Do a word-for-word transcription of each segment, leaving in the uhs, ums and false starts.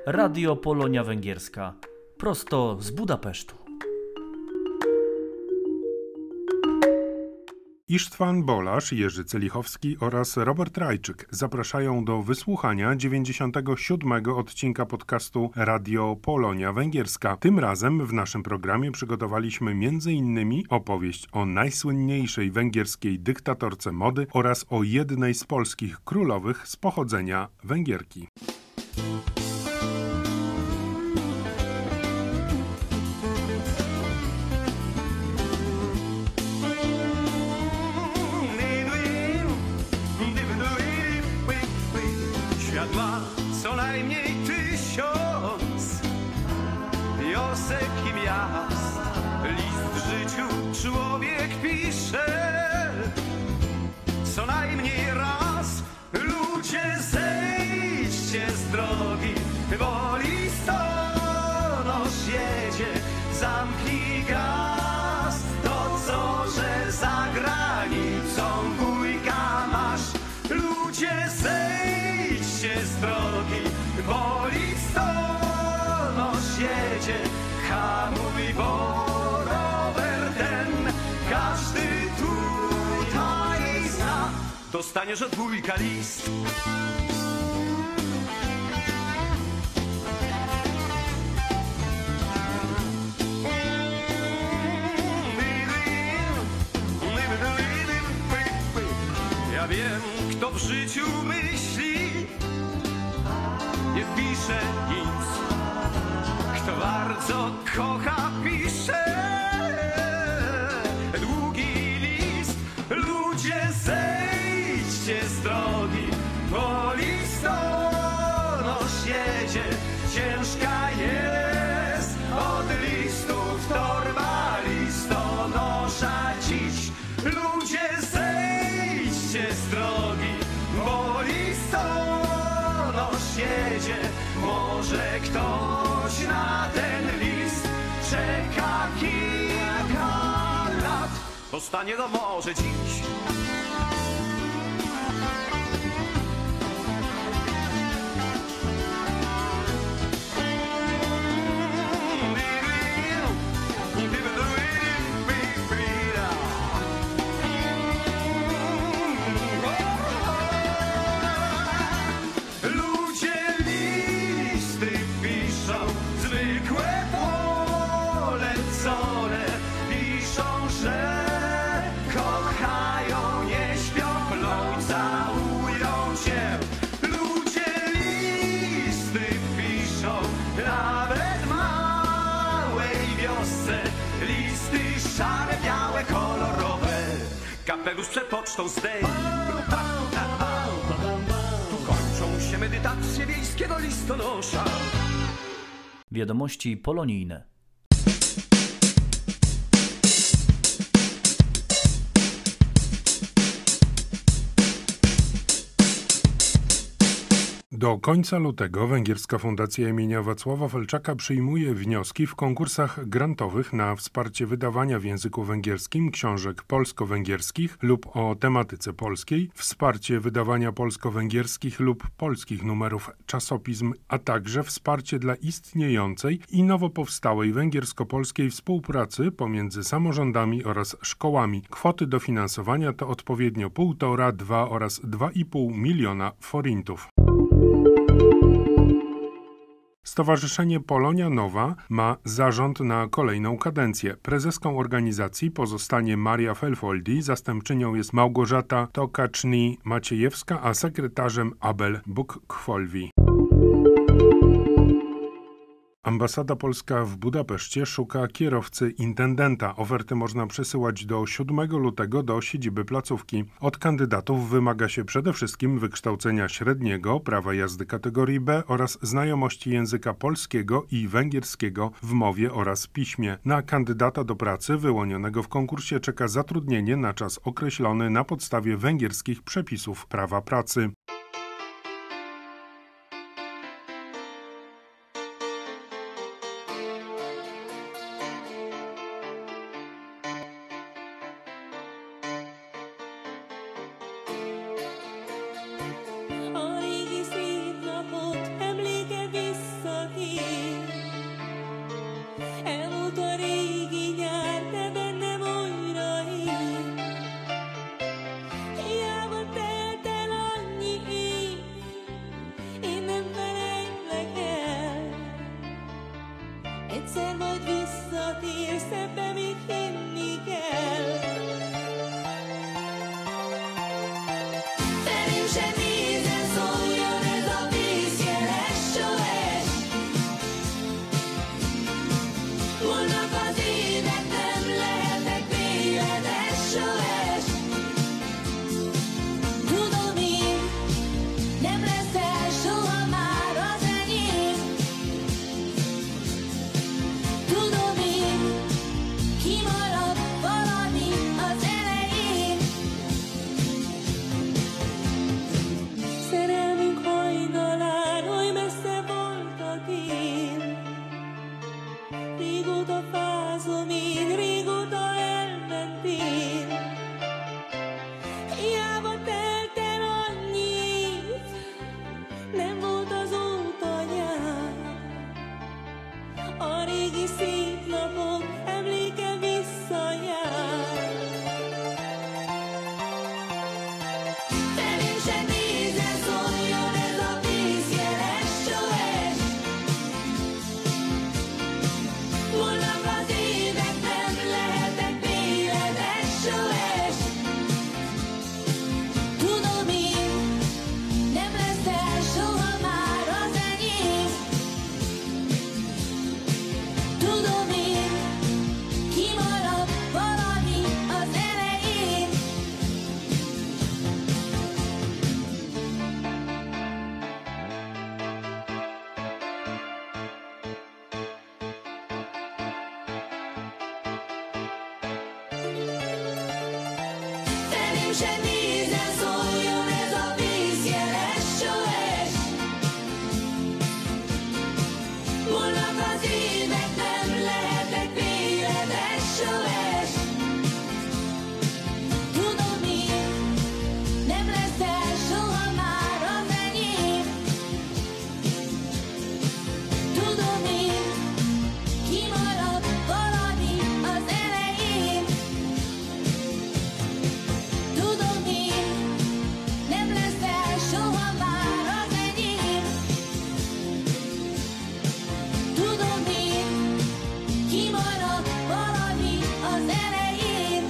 Radio Polonia Węgierska, prosto z Budapesztu. Isztwan Bolasz, Jerzy Celichowski oraz Robert Rajczyk zapraszają do wysłuchania dziewięćdziesiątego siódmego odcinka podcastu Radio Polonia Węgierska. Tym razem w naszym programie przygotowaliśmy między innymi opowieść o najsłynniejszej węgierskiej dyktatorce mody oraz o jednej z polskich królowych z pochodzenia Węgierki. Co najmniej tysiąc wiosek i miast, list w życiu człowiek pisze. Co najmniej raz, ludzie, zejdźcie z drogi, bo listonosz jedzie, zamknij gaz. To co, że za granicą wujka masz, ludzie, zejdźcie z drogi, bo listonosz jedzie. Hamuj, bo rower ten każdy tutaj zna, dostaniesz od wujka list. Ja wiem, kto w życiu myśli, nie pisze nic. Kto bardzo kocha, pisze długi list. Ludzie, zejdźcie z drogi, bo listonosz jedzie. Ciężka jest od listów torba listonosza dziś. Ludzie, zejdźcie z drogi, bo listonosz jedzie. Może ktoś na ten list czeka kilka lat, dostanie go może dziś. Kapelusz przed pocztą zdejm. Tu kończą się medytacje wiejskiego listonosza. Wiadomości polonijne. Do końca lutego Węgierska Fundacja imienia Wacława Felczaka przyjmuje wnioski w konkursach grantowych na wsparcie wydawania w języku węgierskim książek polsko-węgierskich lub o tematyce polskiej, wsparcie wydawania polsko-węgierskich lub polskich numerów czasopism, a także wsparcie dla istniejącej i nowo powstałej węgiersko-polskiej współpracy pomiędzy samorządami oraz szkołami. Kwoty dofinansowania to odpowiednio półtora, dwa oraz dwa i pół miliona forintów. Stowarzyszenie Polonia Nowa ma zarząd na kolejną kadencję. Prezeską organizacji pozostanie Maria Felfoldi, zastępczynią jest Małgorzata Tokaczny-Maciejewska, a sekretarzem Abel Buk-Kwolwi. Ambasada polska w Budapeszcie szuka kierowcy intendenta. Oferty można przesyłać do siódmego lutego do siedziby placówki. Od kandydatów wymaga się przede wszystkim wykształcenia średniego, prawa jazdy kategorii B oraz znajomości języka polskiego i węgierskiego w mowie oraz piśmie. Na kandydata do pracy wyłonionego w konkursie czeka zatrudnienie na czas określony na podstawie węgierskich przepisów prawa pracy. A régi szép napot emléke vissza írsz, ebbe még hinni kell. Felém se nézzen, szóljon ez a vízjel, es o es. Holnap az évek nem lehetek véled, es o es. Tudom én, nem leszel soha már az enyém. Tudom én, kimarad valami az elején. Szerelmünk hajnalán oly messze voltak én. Régóta fázom én, régóta elmentél. Hiába telt el annyi év, nem volt az út anyám. A régi szép napok emléke visszajár. Felém se nézzen, szóljon ez a vízjel, es o es. Holnap az évek nem lehetek véled, es o es. Tudom én, nem leszel soha már az enyém. Tudom én, kimarad valami az elején. Felém se nézzen, szóljon ez a vízjel, es o es. Holnap az évek nem lehetek véled, es o es. Tudom én, nem leszel soha már az enyém. Tudom én, kimarad valami az elején. Tudom én, nem leszel soha már az enyém. Tudom én, kimarad valami az elején.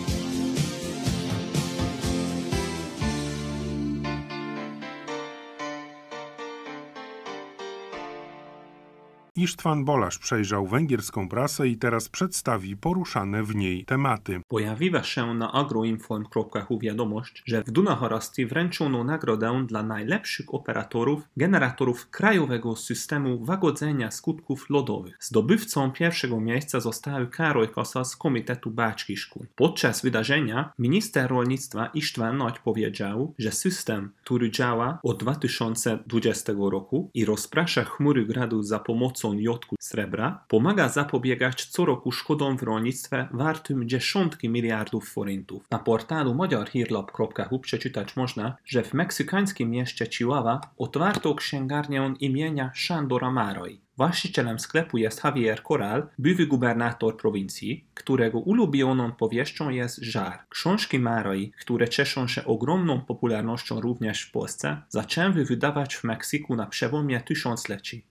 István Balasz przejrzał węgierską prasę i teraz przedstawi poruszane w niej tematy. Pojawiła się na agroinform kropka hu wiadomość, że w Dunaharaszti wręczono nagrodę dla najlepszych operatorów generatorów krajowego systemu łagodzenia skutków lodowych. Zdobywcą pierwszego miejsca został Károly Kasa z Komitetu Bács-Kiskun. Podczas wydarzenia minister rolnictwa István Nagy powiedział, że system, który działa od dwa tysiące dwudziestego roku i rozprasza chmury gradu za pomocą jodku srebra, pomaga zapobiegać co roku szkodom w rolnictwie wartym dziesiątki miliardów forintów. Na portalu magyarhírlap kropka hu przeczytać można, że w meksykańskim mieście Chihuahua otwarto księgarnię imienia Sándora Márai. Właścicielem sklepu jest Javier Corral, były gubernator prowincji, którego ulubioną powieścią jest Żar. Książki Márai, które cieszą się ogromną popularnością również w Polsce, zaczęły wydawać w Meksyku na przełomie tysiącleci.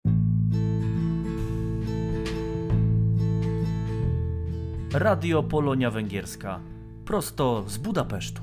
Radio Polonia Węgierska. Prosto z Budapesztu.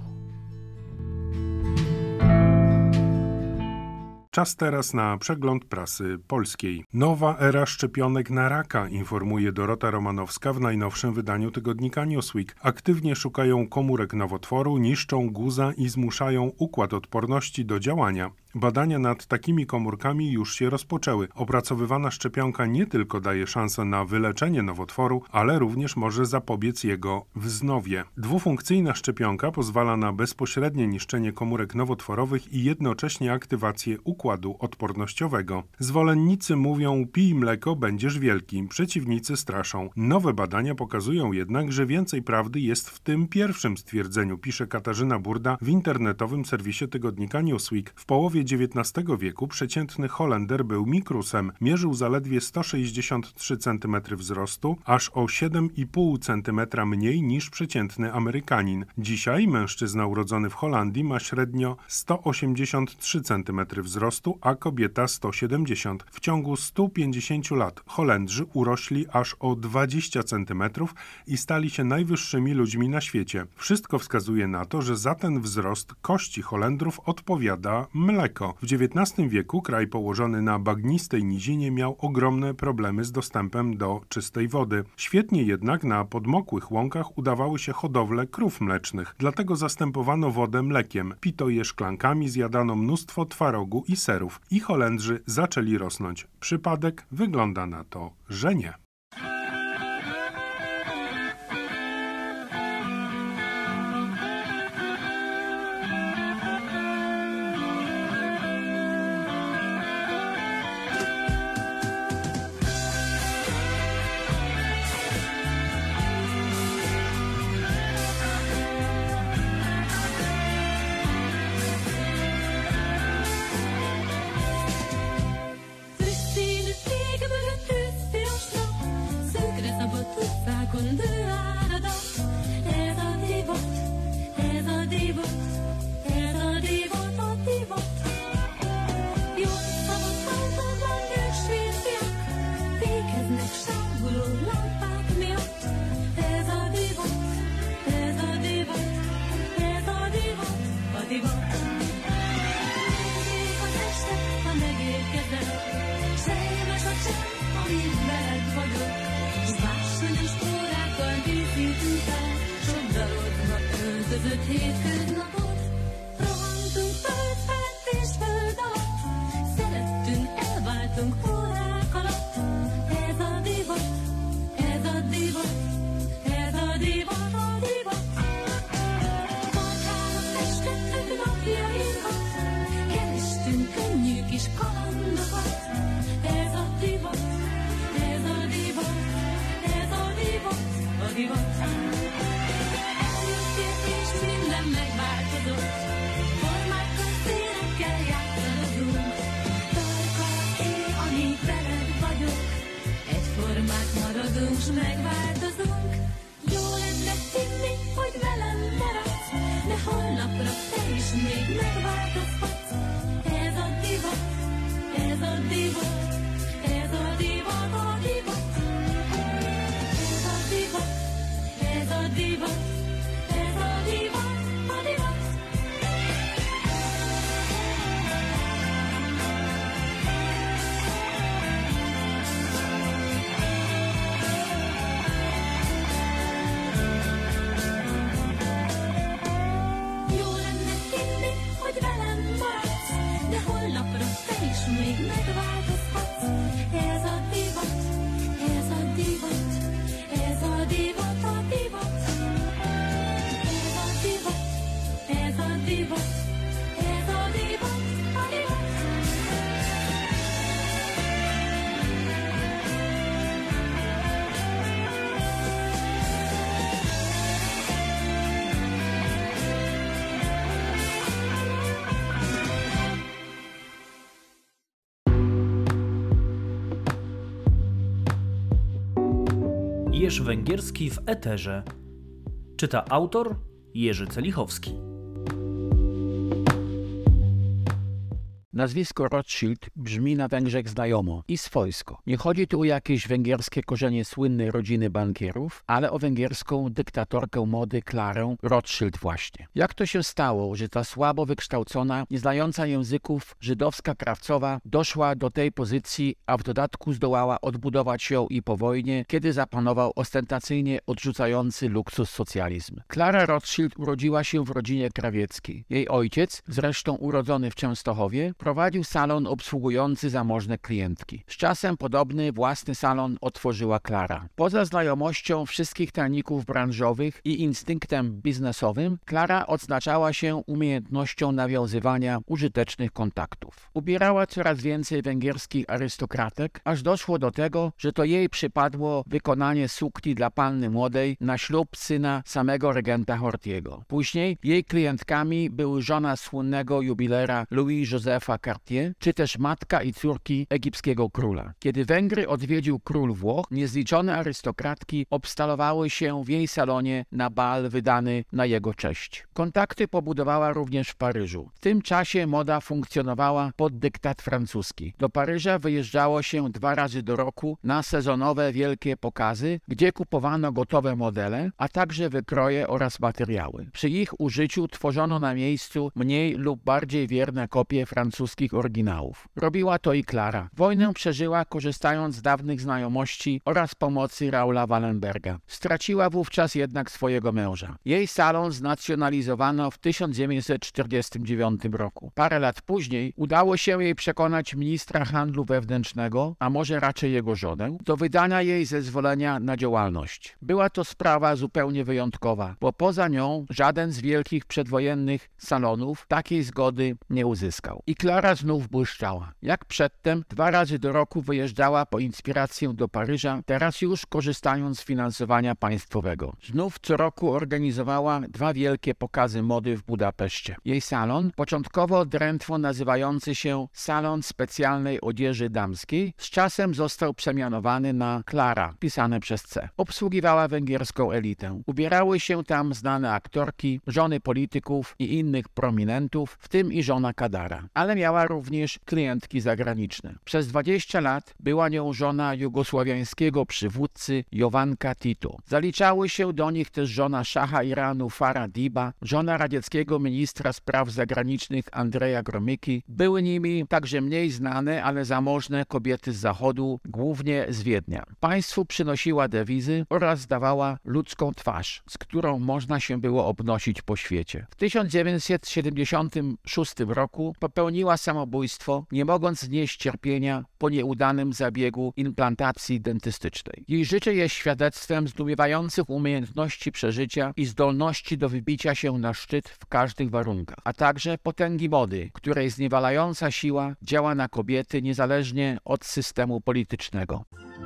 Czas teraz na przegląd prasy polskiej. Nowa era szczepionek na raka, informuje Dorota Romanowska w najnowszym wydaniu tygodnika Newsweek. Aktywnie szukają komórek nowotworu, niszczą guza i zmuszają układ odporności do działania. Badania nad takimi komórkami już się rozpoczęły. Opracowywana szczepionka nie tylko daje szansę na wyleczenie nowotworu, ale również może zapobiec jego wznowie. Dwufunkcyjna szczepionka pozwala na bezpośrednie niszczenie komórek nowotworowych i jednocześnie aktywację układu odpornościowego. Zwolennicy mówią: pij mleko, będziesz wielki. Przeciwnicy straszą. Nowe badania pokazują jednak, że więcej prawdy jest w tym pierwszym stwierdzeniu, pisze Katarzyna Burda w internetowym serwisie tygodnika Newsweek. W połowie dziewiętnastego wieku przeciętny Holender był mikrusem, mierzył zaledwie sto sześćdziesiąt trzy centymetry wzrostu, aż o siedem i pół centymetra mniej niż przeciętny Amerykanin. Dzisiaj mężczyzna urodzony w Holandii ma średnio sto osiemdziesiąt trzy centymetry wzrostu, a kobieta sto siedemdziesiąt. W ciągu stu pięćdziesięciu lat Holendrzy urośli aż o dwadzieścia centymetrów i stali się najwyższymi ludźmi na świecie. Wszystko wskazuje na to, że za ten wzrost kości Holendrów odpowiada mleko. W dziewiętnastym wieku kraj położony na bagnistej nizinie miał ogromne problemy z dostępem do czystej wody. Świetnie jednak na podmokłych łąkach udawały się hodowle krów mlecznych, dlatego zastępowano wodę mlekiem. Pito je szklankami, zjadano mnóstwo twarogu i serów i Holendrzy zaczęli rosnąć. Przypadek? Wygląda na to, że nie. Jeż węgierski w eterze. Czyta autor Jerzy Celichowski. Nazwisko Rothschild brzmi na Węgrzech znajomo i swojsko. Nie chodzi tu o jakieś węgierskie korzenie słynnej rodziny bankierów, ale o węgierską dyktatorkę mody Klarę Rothschild właśnie. Jak to się stało, że ta słabo wykształcona, nie znająca języków żydowska krawcowa doszła do tej pozycji, a w dodatku zdołała odbudować ją i po wojnie, kiedy zapanował ostentacyjnie odrzucający luksus socjalizm. Klara Rothschild urodziła się w rodzinie krawieckiej. Jej ojciec, zresztą urodzony w Częstochowie, prowadził salon obsługujący zamożne klientki. Z czasem podobny własny salon otworzyła Klara. Poza znajomością wszystkich tajników branżowych i instynktem biznesowym, Klara odznaczała się umiejętnością nawiązywania użytecznych kontaktów. Ubierała coraz więcej węgierskich arystokratek, aż doszło do tego, że to jej przypadło wykonanie sukni dla panny młodej na ślub syna samego regenta Hortiego. Później jej klientkami były żona słynnego jubilera Louis Josepha Józefa Cartier, czy też matka i córki egipskiego króla. Kiedy Węgry odwiedził król Włoch, niezliczone arystokratki obstalowały się w jej salonie na bal wydany na jego cześć. Kontakty pobudowała również w Paryżu. W tym czasie moda funkcjonowała pod dyktat francuski. Do Paryża wyjeżdżało się dwa razy do roku na sezonowe wielkie pokazy, gdzie kupowano gotowe modele, a także wykroje oraz materiały. Przy ich użyciu tworzono na miejscu mniej lub bardziej wierne kopie francuskich oryginałów. Robiła to i Klara. Wojnę przeżyła korzystając z dawnych znajomości oraz pomocy Raula Wallenberga. Straciła wówczas jednak swojego męża. Jej salon znacjonalizowano w tysiąc dziewięćset czterdziestym dziewiątym roku. Parę lat później udało się jej przekonać ministra handlu wewnętrznego, a może raczej jego żonę, do wydania jej zezwolenia na działalność. Była to sprawa zupełnie wyjątkowa, bo poza nią żaden z wielkich przedwojennych salonów takiej zgody nie uzyskał. I Klara znów błyszczała. Jak przedtem, dwa razy do roku wyjeżdżała po inspirację do Paryża, teraz już korzystając z finansowania państwowego. Znów co roku organizowała dwa wielkie pokazy mody w Budapeszcie. Jej salon, początkowo drętwo nazywający się Salon Specjalnej Odzieży Damskiej, z czasem został przemianowany na Klara, pisane przez C. Obsługiwała węgierską elitę. Ubierały się tam znane aktorki, żony polityków i innych prominentów, w tym i żona Kadara. Ale miała również klientki zagraniczne. Przez dwadzieścia lat była nią żona jugosłowiańskiego przywódcy Jovanka Tito. Zaliczały się do nich też żona szacha Iranu Farah Diba, żona radzieckiego ministra spraw zagranicznych Andreja Gromyki. Były nimi także mniej znane, ale zamożne kobiety z zachodu, głównie z Wiednia. Państwu przynosiła dewizy oraz dawała ludzką twarz, z którą można się było obnosić po świecie. W tysiąc dziewięćset siedemdziesiątym szóstym roku popełniła samobójstwo, nie mogąc znieść cierpienia po nieudanym zabiegu implantacji dentystycznej. Jej życie jest świadectwem zdumiewających umiejętności przeżycia i zdolności do wybicia się na szczyt w każdych warunkach, a także potęgi mody, której zniewalająca siła działa na kobiety niezależnie od systemu politycznego.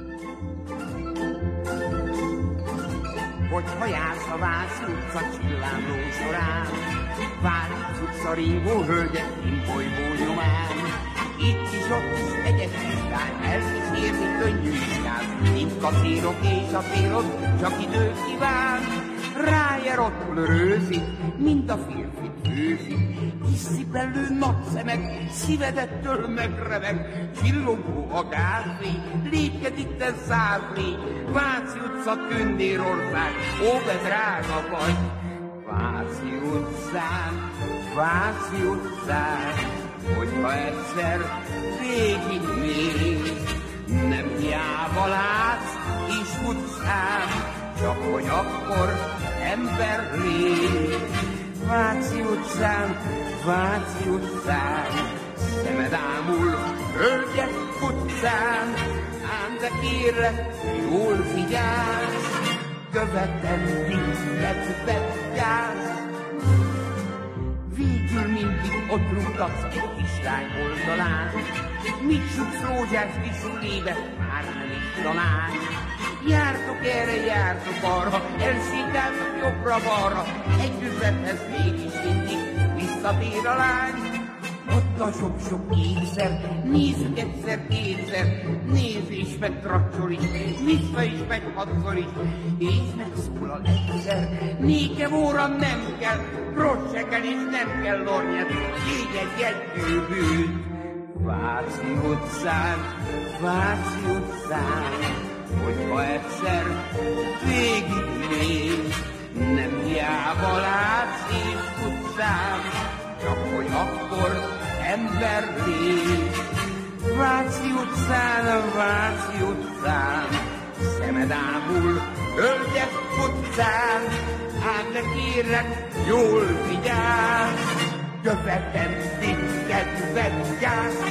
Hogyha jársz a Váci utca csillámló során, Váci utca ringó hölgyek imbolygó nyomán, itt is ott is egyes kislány elkísérni könnyű iskát, mint kaszírok és a férod, csak idő kíván, rájer ott rőzi, mint a férfit főzi, kiszipellő nagy szemek, szívedettől megremeg, csillogó a gázfény, lépked itten százlény, Váci utca tündérország, ó, de drága vagy! Váci utcán, Váci utcán, hogyha egyszer végigmész, nem hiába látsz kis utcán, csak hogy akkor ember légy. Váci utcán, Váci utcán, szemed ámul, hölgyek utcán, ám de kérlek, jól figyelsz, követem tisztet vetjász. Végül mindig ott rúgtatsz egy kislány oldalán, mit suksz rózsás kis sukébe, már nem is talán. Jártok erre, jártok arra, elsétáltok jobbra-balra, egy üzlethez mégis mindig visszatér a lány. Ott a sok-sok kétszer, nézzük egyszer, kétszer, nézz és meg tracsol is, vissza is megy hatszor is, és megszólal egyszer, nékem óra nem kell, rossz se kell és nem kell lornyed, így egy jegygyűbűt. Váci utcán, Váci utcán, hogyha egyszer végigmész, nem hiába látsz és utcán, csak hogy akkor ember légy. Váci utcán, Váci utcán, szemed ámul, hölgyek utcán, ám de kérlek, jól vigyázz, követem titket vetjász.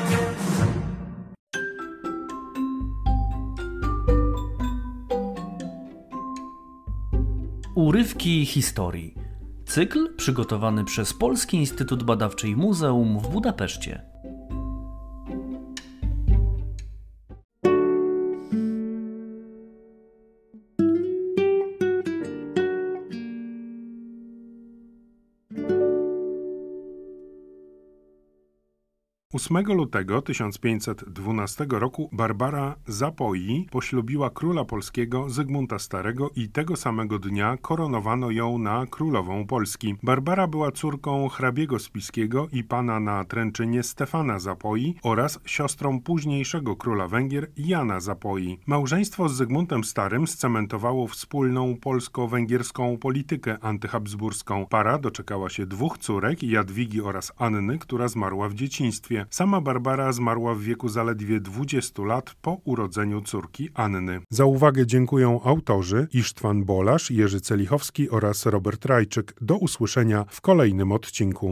Urywki historii. Cykl przygotowany przez Polski Instytut Badawczy i Muzeum w Budapeszcie. ósmego lutego tysiąc pięćset dwunastego roku Barbara Zapoi poślubiła króla polskiego Zygmunta Starego i tego samego dnia koronowano ją na królową Polski. Barbara była córką hrabiego Spiskiego i pana na Tręczynie Stefana Zapoi oraz siostrą późniejszego króla Węgier Jana Zapoi. Małżeństwo z Zygmuntem Starym scementowało wspólną polsko-węgierską politykę antyhabsburską. Para doczekała się dwóch córek, Jadwigi oraz Anny, która zmarła w dzieciństwie. Sama Barbara zmarła w wieku zaledwie dwudziestu lat po urodzeniu córki Anny. Za uwagę dziękują autorzy Isztwan Bolasz, Jerzy Celichowski oraz Robert Rajczyk. Do usłyszenia w kolejnym odcinku.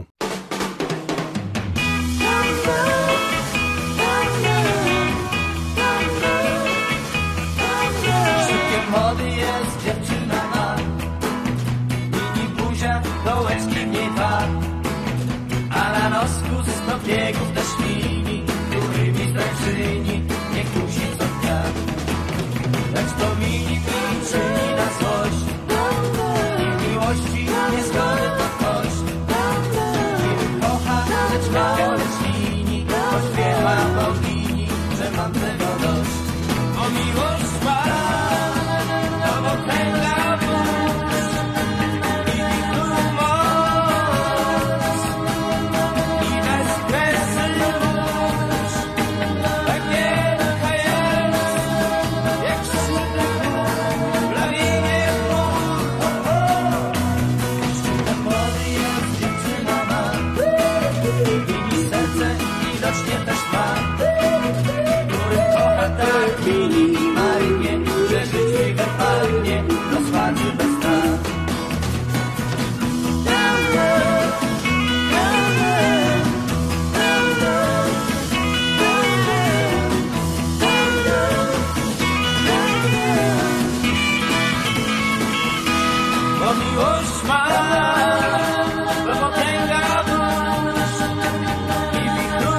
Szczypkiem mody jest dziewczyna ma, mini buzia, dołeczki w niej dwa, a na nosku sto biegów też mini, którymi zdrajczyni nie kusi co dnia. Lecz to mini mini czyni na złość, nie miłości, nie zgody to kość. Nie kocha, lecz mało lecz lini, pośpiewa bogini, że mam tego dość. O miłość ma, to potęga burz i wichru moc i bezkresny mórz. Tak wielka jest, jak szczytem plawienie chmur. Szczytem wody jest dziewczyna ma, mini serce widocznie też ma, który kocha tak minimalnie, że żyć mi wypadnie do sławy bez strat. Bo miłość ma, to potęga burz i wichru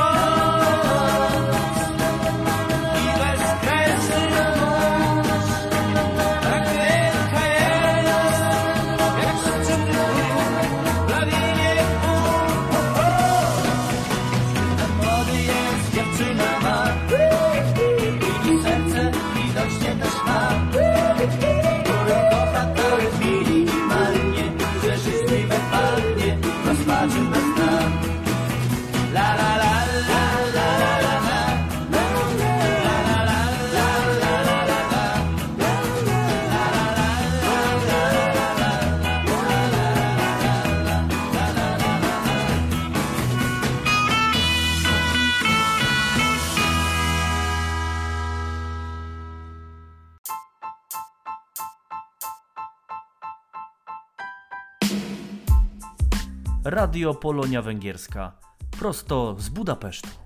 moc i bezkresny mórz. Tak wielka jest, jak szczyt plawienie chmur. Szczytem młody jest dziewczyna ma, i serce widocznie też ma, który kocha tak minimalnie, że żyć mi wypadnie rozpaczy bez dna. La la la la la la la la. La la la la la la la la. La la la la la la. Radio Polonia Węgierska, prosto z Budapesztu.